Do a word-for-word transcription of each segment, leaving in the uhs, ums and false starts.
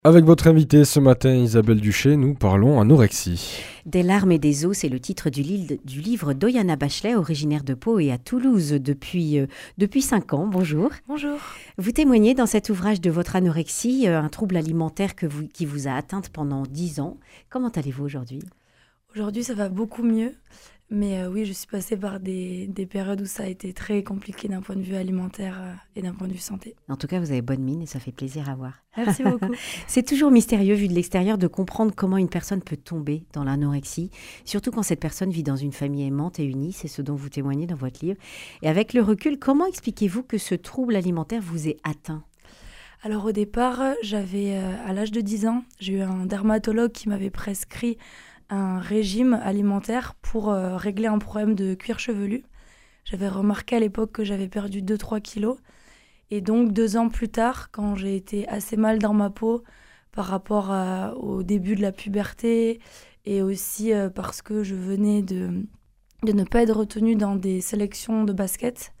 Avec votre invitée ce matin, Isabelle Duché, nous parlons anorexie. Des larmes et des os, c'est le titre du, li- du livre d'Oyana Bachelet, originaire de Pau et à Toulouse depuis, euh, depuis cinq ans. Bonjour. Bonjour. Vous témoignez dans cet ouvrage de votre anorexie, euh, un trouble alimentaire que vous, qui vous a atteinte pendant dix ans. Comment allez-vous aujourd'hui ? Aujourd'hui, ça va beaucoup mieux. Mais euh, oui, je suis passée par des, des périodes où ça a été très compliqué d'un point de vue alimentaire euh, et d'un point de vue santé. En tout cas, vous avez bonne mine et ça fait plaisir à voir. Merci beaucoup. C'est toujours mystérieux, vu de l'extérieur, de comprendre comment une personne peut tomber dans l'anorexie, surtout quand cette personne vit dans une famille aimante et unie, c'est ce dont vous témoignez dans votre livre. Et avec le recul, comment expliquez-vous que ce trouble alimentaire vous ait atteint ? Alors au départ, j'avais, euh, à l'âge de dix ans, j'ai eu un dermatologue qui m'avait prescrit un régime alimentaire pour euh, régler un problème de cuir chevelu. J'avais remarqué à l'époque que j'avais perdu deux à trois kilos. Et donc, deux ans plus tard, quand j'ai été assez mal dans ma peau par rapport à, au début de la puberté et aussi euh, parce que je venais de, de ne pas être retenue dans des sélections de basket,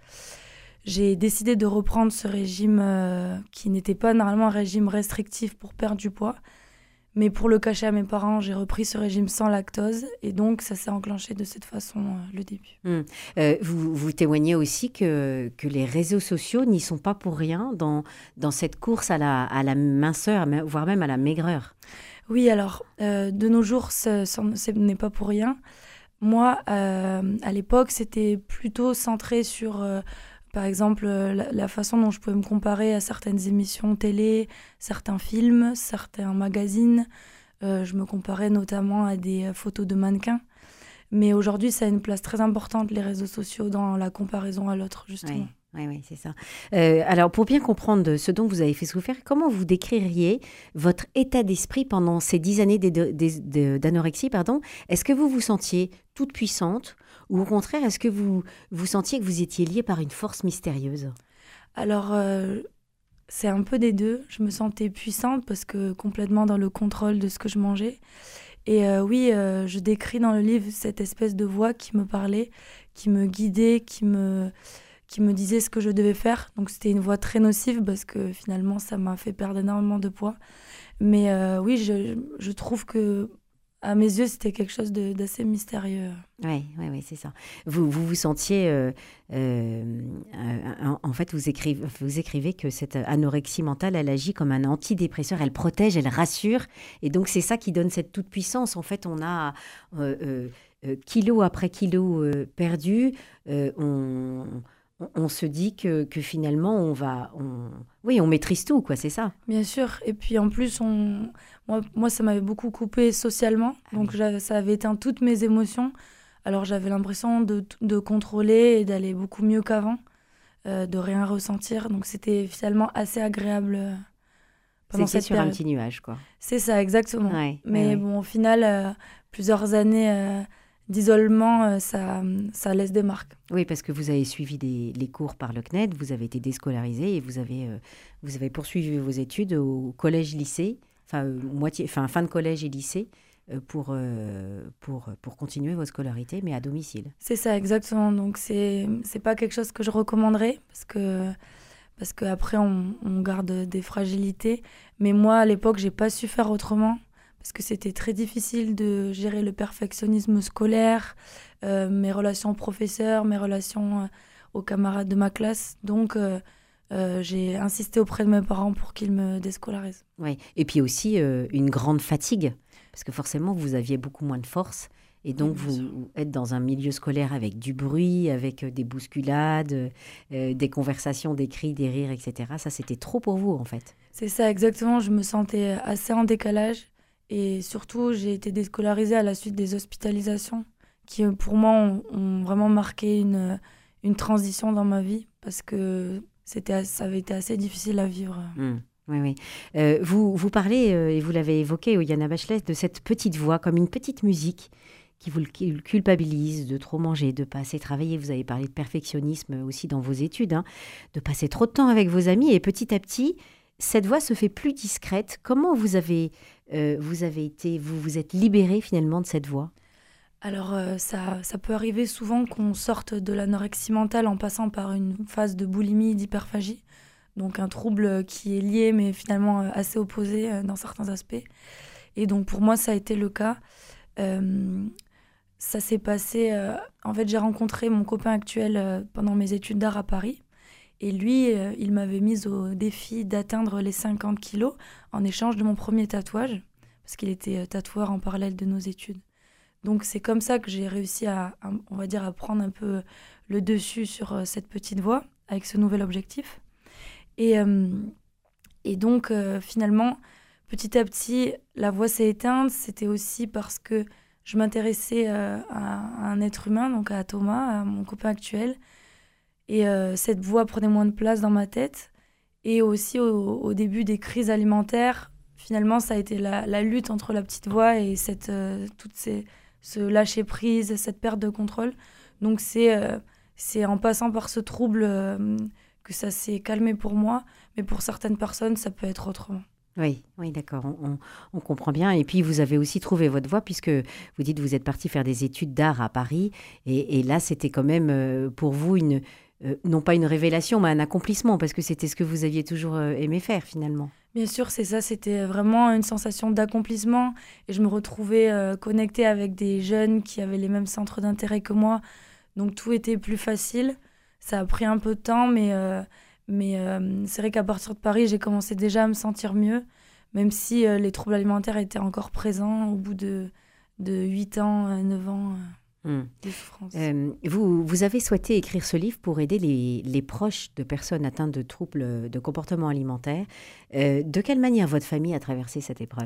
j'ai décidé de reprendre ce régime euh, qui n'était pas normalement un régime restrictif pour perdre du poids. Mais pour le cacher à mes parents, j'ai repris ce régime sans lactose. Et donc, ça s'est enclenché de cette façon, euh, le début. Hum. Euh, vous, vous témoignez aussi que, que les réseaux sociaux n'y sont pas pour rien dans, dans cette course à la, à la minceur, voire même à la maigreur. Oui, alors, euh, de nos jours, ce, ce n'est pas pour rien. Moi, euh, à l'époque, c'était plutôt centré sur... Euh, Par exemple, la, la façon dont je pouvais me comparer à certaines émissions télé, certains films, certains magazines. Euh, je me comparais notamment à des photos de mannequins. Mais aujourd'hui, ça a une place très importante, les réseaux sociaux, dans la comparaison à l'autre, justement. Oui, oui, oui, c'est ça. Euh, alors, pour bien comprendre ce dont vous avez fait souffrir, comment vous décririez votre état d'esprit pendant ces dix années d'é- d'é- d'anorexie, pardon ? Est-ce que vous vous sentiez toute puissante ? Ou au contraire, est-ce que vous, vous sentiez que vous étiez liée par une force mystérieuse ? Alors, euh, c'est un peu des deux. Je me sentais puissante parce que complètement dans le contrôle de ce que je mangeais. Et euh, oui, euh, je décris dans le livre cette espèce de voix qui me parlait, qui me guidait, qui me, qui me disait ce que je devais faire. Donc, c'était une voix très nocive parce que finalement, ça m'a fait perdre énormément de poids. Mais euh, oui, je, je trouve que... À mes yeux, c'était quelque chose de, d'assez mystérieux. Oui, oui, oui, c'est ça. Vous vous, vous sentiez... Euh, euh, en, en fait, vous écrivez, vous écrivez que cette anorexie mentale, elle agit comme un antidépresseur. Elle protège, elle rassure. Et donc, c'est ça qui donne cette toute-puissance. En fait, on a euh, euh, euh, kilo après kilo euh, perdu. Euh, on, on, on se dit que, que finalement, on va... On, oui, on maîtrise tout, quoi, c'est ça. Bien sûr. Et puis, en plus, on... Moi, moi, ça m'avait beaucoup coupé socialement, Ah donc oui. j'avais, ça avait éteint toutes mes émotions. Alors j'avais l'impression de, de contrôler et d'aller beaucoup mieux qu'avant, euh, de rien ressentir. Donc c'était finalement assez agréable euh, pendant C'était cette sur un période. petit nuage, quoi. C'est ça, exactement. Ouais, Mais ouais, ouais. bon, au final, euh, plusieurs années euh, d'isolement, euh, ça, ça laisse des marques. Oui, parce que vous avez suivi des, les cours par le C N E D, vous avez été déscolarisé et vous avez, euh, vous avez poursuivi vos études au collège-lycée, enfin, euh, moitié, enfin fin de collège et lycée, euh, pour, euh, pour, pour continuer votre scolarité, mais à domicile. C'est ça, exactement. Donc c'est, c'est pas quelque chose que je recommanderais, parce que... Parce qu'après, on, on garde des fragilités. Mais moi, à l'époque, j'ai pas su faire autrement. Parce que c'était très difficile de gérer le perfectionnisme scolaire, euh, mes relations professeurs, mes relations euh, aux camarades de ma classe. Donc, euh, euh, j'ai insisté auprès de mes parents pour qu'ils me déscolarisent. Oui. Et puis aussi euh, une grande fatigue, parce que forcément, vous aviez beaucoup moins de force. Et donc, Oui, bien sûr. vous êtes dans un milieu scolaire avec du bruit, avec euh, des bousculades, euh, des conversations, des cris, des rires, et cetera. Ça, c'était trop pour vous, en fait. C'est ça, exactement. Je me sentais assez en décalage. Et surtout, j'ai été déscolarisée à la suite des hospitalisations qui, pour moi, ont, ont vraiment marqué une, une transition dans ma vie parce que c'était, ça avait été assez difficile à vivre. Mmh. Oui, oui. Euh, vous, vous parlez, euh, et vous l'avez évoqué, Ouyana Bachelet, de cette petite voix, comme une petite musique qui vous le culpabilise de trop manger, de pas assez travailler. Vous avez parlé de perfectionnisme aussi dans vos études, hein, de passer trop de temps avec vos amis. Et petit à petit, cette voix se fait plus discrète. Comment vous avez, euh, vous avez été, vous vous êtes libérée finalement de cette voix ? Alors, euh, ça, ça peut arriver souvent qu'on sorte de l'anorexie mentale en passant par une phase de boulimie, d'hyperphagie. donc un trouble qui est lié, mais finalement assez opposé euh, dans certains aspects. Et donc pour moi, ça a été le cas. Euh, ça s'est passé... Euh, en fait, j'ai rencontré mon copain actuel euh, pendant mes études d'art à Paris. Et lui, euh, il m'avait mise au défi d'atteindre les cinquante kilos en échange de mon premier tatouage, parce qu'il était euh, tatoueur en parallèle de nos études. Donc c'est comme ça que j'ai réussi à, à, on va dire, à prendre un peu le dessus sur euh, cette petite voie, avec ce nouvel objectif. Et, euh, et donc, euh, finalement, petit à petit, la voix s'est éteinte. C'était aussi parce que je m'intéressais euh, à, à un être humain, donc à Thomas, à mon copain actuel. Et euh, cette voix prenait moins de place dans ma tête. Et aussi, au, au début des crises alimentaires, finalement, ça a été la, la lutte entre la petite voix et cette, euh, toutes ces, ce lâcher-prise, cette perte de contrôle. Donc, c'est, euh, c'est en passant par ce trouble euh, que ça s'est calmé pour moi. Mais pour certaines personnes, ça peut être autrement. Oui, oui, d'accord, on, on, on comprend bien. Et puis, vous avez aussi trouvé votre voie, puisque vous dites que vous êtes parti faire des études d'art à Paris. Et, et là, c'était quand même euh, pour vous une... Euh, non pas une révélation, mais un accomplissement, parce que c'était ce que vous aviez toujours euh, aimé faire, finalement. Bien sûr, c'est ça, c'était vraiment une sensation d'accomplissement. Et je me retrouvais euh, connectée avec des jeunes qui avaient les mêmes centres d'intérêt que moi. Donc, tout était plus facile. Ça a pris un peu de temps, mais, euh, mais euh, c'est vrai qu'à partir de Paris, j'ai commencé déjà à me sentir mieux, même si euh, les troubles alimentaires étaient encore présents au bout de, de huit ans, euh, neuf ans. Euh. Mmh. De souffrance. Euh, vous, vous avez souhaité écrire ce livre pour aider les, les proches de personnes atteintes de troubles de comportement alimentaire. Euh, de quelle manière votre famille a traversé cette épreuve ?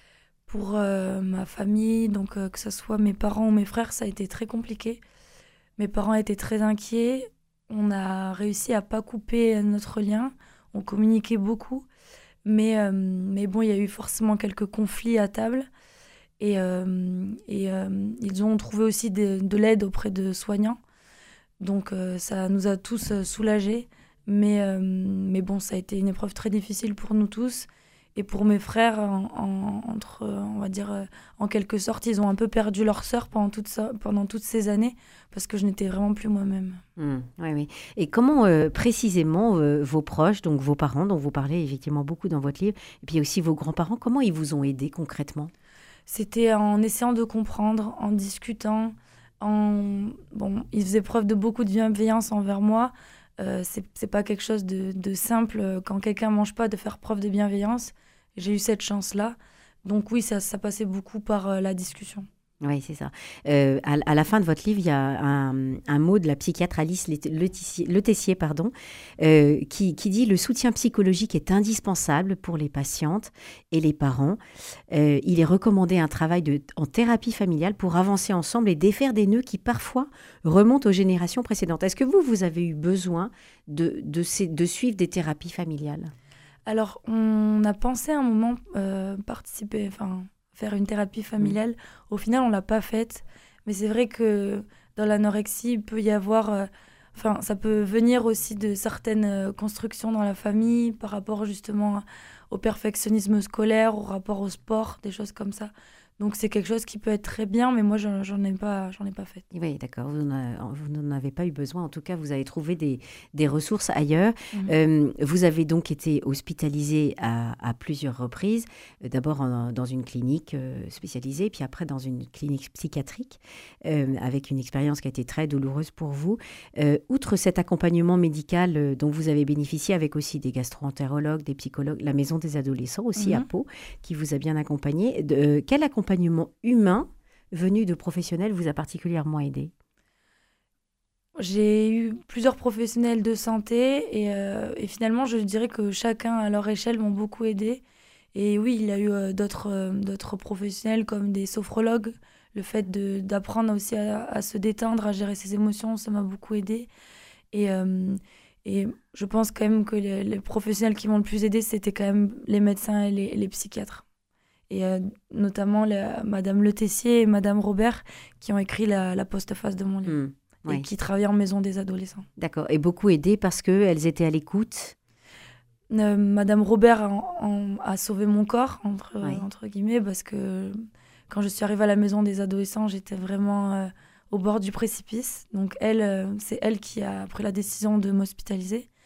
Pour euh, ma famille, donc euh, que ce soit mes parents ou mes frères, ça a été très compliqué. Mes parents étaient très inquiets. On a réussi à pas couper notre lien. On communiquait beaucoup. Mais, euh, mais bon, il y a eu forcément quelques conflits à table. Et, euh, et euh, ils ont trouvé aussi de, de l'aide auprès de soignants. Donc euh, ça nous a tous euh, soulagés. Mais, euh, mais bon, ça a été une épreuve très difficile pour nous tous. Et pour mes frères, en, en, entre, on va dire, euh, en quelque sorte, ils ont un peu perdu leur sœur pendant, toute ça, pendant toutes ces années, parce que je n'étais vraiment plus moi-même. Mmh, oui, oui. Et comment euh, précisément euh, vos proches, donc vos parents, dont vous parlez effectivement beaucoup dans votre livre, et puis aussi vos grands-parents, comment ils vous ont aidé concrètement ? C'était en essayant de comprendre, en discutant. En... Bon, ils faisaient preuve de beaucoup de bienveillance envers moi. Euh, c'est, c'est pas quelque chose de, de simple, quand quelqu'un mange pas, de faire preuve de bienveillance. J'ai eu cette chance-là. Donc oui, ça, ça passait beaucoup par euh, la discussion. Oui, c'est ça. Euh, à, à la fin de votre livre, il y a un, un mot de la psychiatre Alice Le Tessier, pardon, euh, qui, qui dit « Le soutien psychologique est indispensable pour les patientes et les parents. Euh, il est recommandé un travail de, en thérapie familiale pour avancer ensemble et défaire des nœuds qui parfois remontent aux générations précédentes. » Est-ce que vous, vous avez eu besoin de, de, ces, de suivre des thérapies familiales ? Alors, on a pensé à un moment euh, participer... enfin. faire une thérapie familiale. Mmh. Au final, on ne l'a pas faite. Mais c'est vrai que dans l'anorexie, il peut y avoir... Euh, enfin, ça peut venir aussi de certaines euh, constructions dans la famille par rapport justement au perfectionnisme scolaire, au rapport au sport, des choses comme ça. Donc, c'est quelque chose qui peut être très bien, mais moi, j'en, j'en ai pas, j'en ai pas fait. Oui, d'accord. Vous, vous n'en avez pas eu besoin. En tout cas, vous avez trouvé des, des ressources ailleurs. Mmh. Euh, vous avez donc été hospitalisée à, à plusieurs reprises. D'abord en, dans une clinique euh, spécialisée, puis après dans une clinique psychiatrique, euh, avec une expérience qui a été très douloureuse pour vous. Euh, outre cet accompagnement médical euh, dont vous avez bénéficié, avec aussi des gastro-entérologues, des psychologues, la Maison des adolescents aussi mmh. à Pau, qui vous a bien accompagné. De, euh, quel accompagnement accompagnement humain venu de professionnels vous a particulièrement aidé ? J'ai eu plusieurs professionnels de santé et, euh, et finalement, je dirais que chacun à leur échelle m'ont beaucoup aidé. Et oui, il y a eu euh, d'autres, euh, d'autres professionnels comme des sophrologues. Le fait de, d'apprendre aussi à, à se détendre, à gérer ses émotions, ça m'a beaucoup aidé. Et, euh, et je pense quand même que les, les professionnels qui m'ont le plus aidé, c'était quand même les médecins et les, les psychiatres. Et euh, notamment la, Madame Le Tessier et Madame Robert qui ont écrit la, la postface de mon livre mmh, ouais. et qui travaillent en maison des adolescents. D'accord, et beaucoup aidé parce qu'elles étaient à l'écoute. euh, Madame Robert en, en, a sauvé mon corps, entre, ouais. entre guillemets, parce que quand je suis arrivée à la maison des adolescents, j'étais vraiment euh, au bord du précipice. Donc elle, euh, c'est elle qui a pris la décision de m'hospitaliser.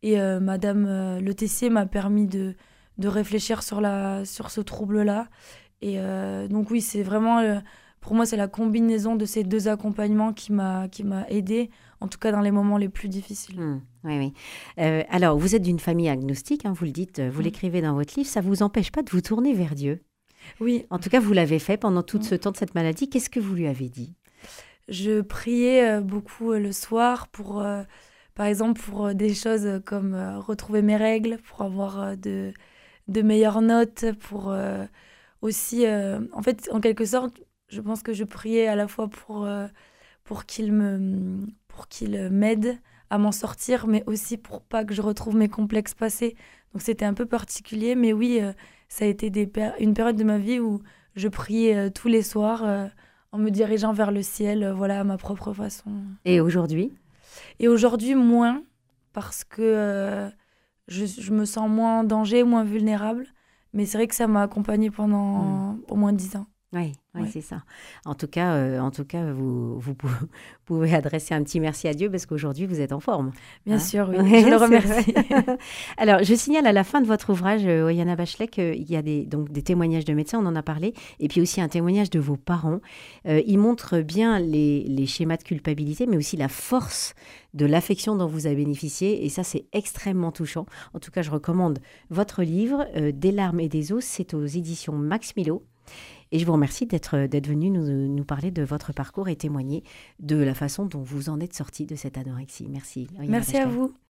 Et euh, Madame euh, Le Tessier m'a permis de, de réfléchir sur, la, sur ce trouble-là. Et euh, donc oui, c'est vraiment, euh, pour moi, c'est la combinaison de ces deux accompagnements qui m'a, qui m'a aidée, en tout cas dans les moments les plus difficiles. Mmh, oui, oui. Euh, alors, vous êtes d'une famille agnostique, hein, vous le dites, vous mmh. l'écrivez dans votre livre, ça ne vous empêche pas de vous tourner vers Dieu? Oui. En tout cas, vous l'avez fait pendant tout mmh. ce temps de cette maladie. Qu'est-ce que vous lui avez dit? Je priais euh, beaucoup euh, le soir pour, euh, par exemple, pour euh, des choses comme euh, retrouver mes règles, pour avoir euh, de, de meilleures notes, pour euh, aussi, euh, en fait, en quelque sorte, je pense que je priais à la fois pour, euh, pour qu'il me, pour qu'il m'aide à m'en sortir, mais aussi pour pas que je retrouve mes complexes passés. Donc c'était un peu particulier, mais oui, euh, ça a été des péri- une période de ma vie où je priais euh, tous les soirs, euh, en me dirigeant vers le ciel, euh, voilà, à ma propre façon. Et aujourd'hui? Et aujourd'hui, moins, parce que euh, je, je me sens moins en danger, moins vulnérable. Mais c'est vrai que ça m'a accompagnée pendant mmh. au moins dix ans. Oui, oui, ouais. c'est ça. En tout cas, euh, en tout cas vous, vous pouvez adresser un petit merci à Dieu parce qu'aujourd'hui, vous êtes en forme. Bien hein sûr, oui. Ouais, je le remercie. Alors, je signale à la fin de votre ouvrage, euh, Oyana Bachelet, qu'il y a des, donc, des témoignages de médecins, on en a parlé, et puis aussi un témoignage de vos parents. Euh, ils montrent bien les, les schémas de culpabilité, mais aussi la force de l'affection dont vous avez bénéficié, et ça, c'est extrêmement touchant. En tout cas, je recommande votre livre, euh, Des larmes et des os, c'est aux éditions Max Milo. Et je vous remercie d'être, d'être venu nous, nous parler de votre parcours et témoigner de la façon dont vous en êtes sorti de cette anorexie. Merci. Merci à vous.